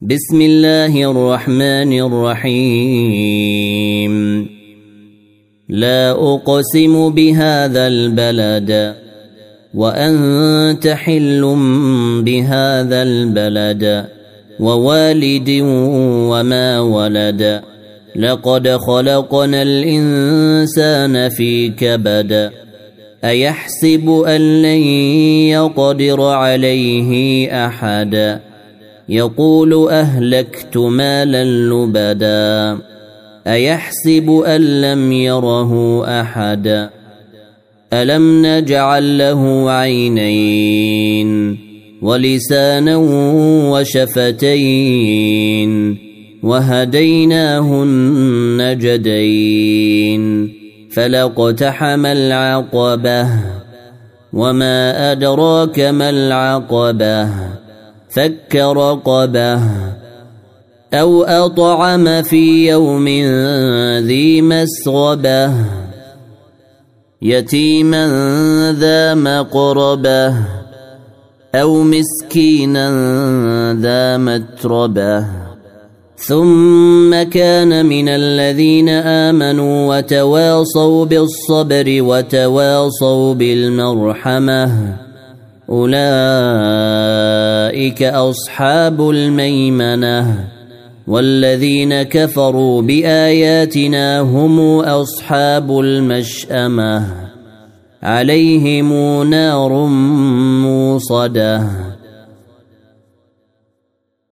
بسم الله الرحمن الرحيم لا أقسم بهذا البلد وأنت حل بهذا البلد ووالد وما ولد لقد خلقنا الإنسان في كبد أيحسب أن لن يقدر عليه أحد يقول أهلكت مالا لبدا أيحسب أن لم يره أحد ألم نجعل له عينين ولسانا وشفتين وهديناه النجدين فلاقتحم العقبة وما أدراك ما العقبة فك رقبة أو أطعم في يوم ذي مسغبة يتيما ذا مقربة أو مسكينا ذا متربة ثم كان من الذين آمنوا وتواصوا بالصبر وتواصوا بالمرحمة أولئك أصحاب الميمنة والذين كفروا بآياتنا هم أصحاب المشأمة عليهم نار موصدة